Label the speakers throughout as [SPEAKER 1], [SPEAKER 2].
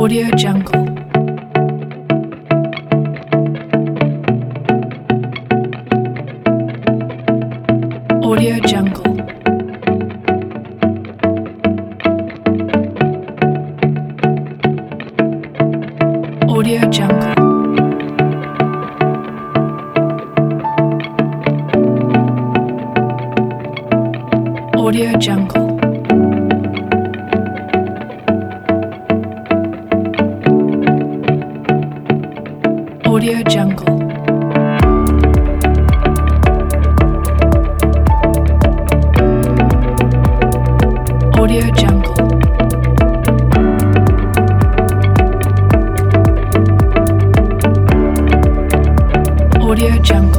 [SPEAKER 1] Audio Jungle. Audio Jungle. Audio Jungle. Audio Jungle. Audio Jungle. Audio Jungle. Audio Jungle.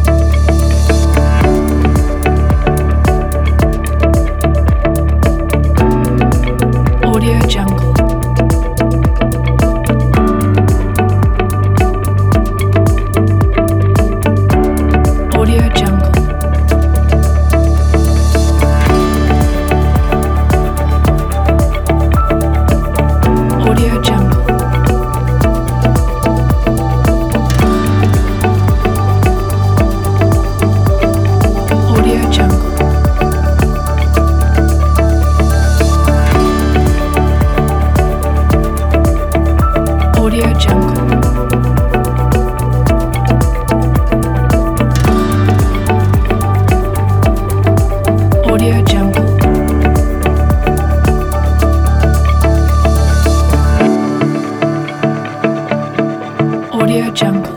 [SPEAKER 1] Audio Jungle. Audio Jungle. Audio Jungle. Audio Jungle. Audio Jungle. Audio Jungle. Audio Jungle.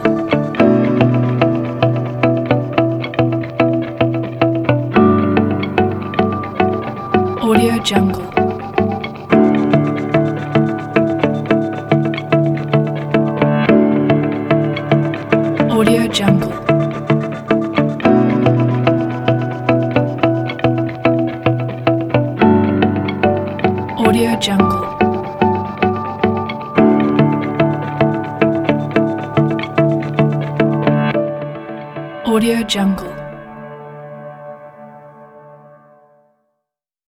[SPEAKER 1] Audio Jungle. Audio Jungle. Audio Jungle. Audio Jungle.